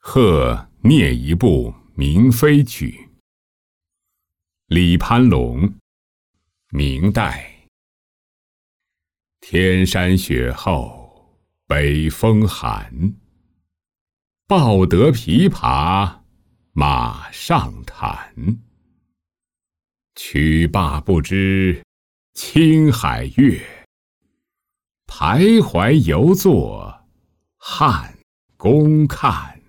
贺聂一部明妃曲。李攀龙，明代。天山雪后北风寒，抱得琵琶马上弹。曲罢不知青海月，徘徊犹作汉宫看。